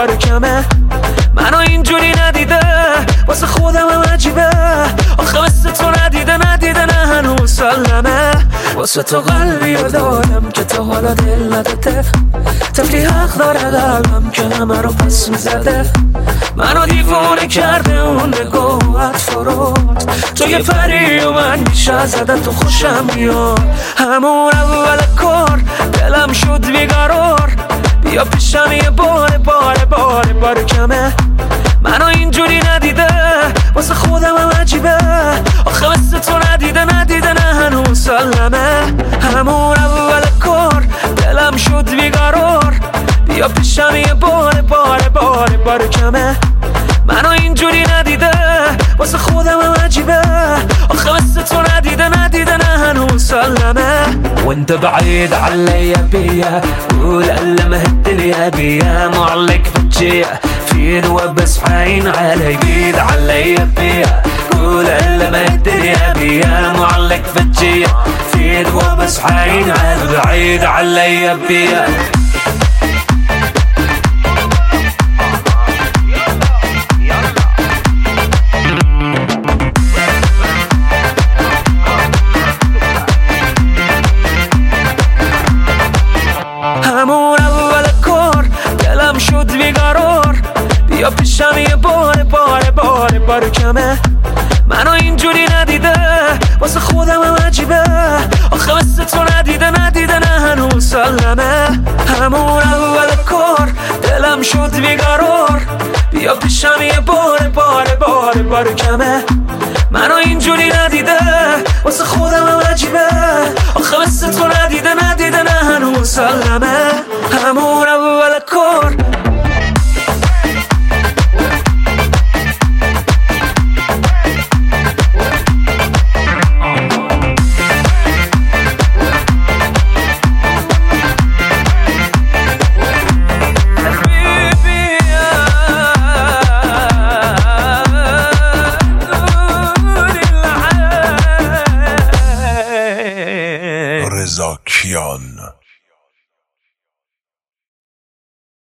بار کمه منو اینجوری ندیده واسه خودم هم عجیبه آخه مثل تو ندیده نه هنوز سلمه واسه تو قلبی رو دارم که تا حالا دل نداده طفلی حق داره قلبم که همه رو پس میزده منو دیوونه کرده اون نگاهت فرود تو یه پری و من میشه از عدد تو خوشم میاد همون اول کار دلم شد بیقرار بیا پیشم یه بار کمه منو اینجوری ندیده واسه خودم هم عجیبه آخه مثل تو ندیده نه هنوز سلمه همون اول کار دلم شد بیقرار بیا پیشم یه بار کمه منو اینجوری ندیده واسه خودم هم عجیبه آخه مثل تو ندیده نه هنوز سلمه وانت بعيد عليا بيا قول الا ما الدنيا بيا معلق بتجيع فين وبس حاين علي بعيد عليا بيا قول الا ما الدنيا بيا معلق بتجيع فين وبس حاين علي بعيد عليا بيا همون اول کار دلم شد بیقرار بیا پیشم یه بار کمه منو اینجوری ندیده واسه خودم هم عجیبه آخه مثل تو ندیده نه هنوز سلمه همون اول کار دلم شد بیقرار بیا پیشم یه بار کمه منو اینجوری ندیده واسه خودم هم عجیبه آخه مثل تو ندیده نه هنوز سلمه همون اول کار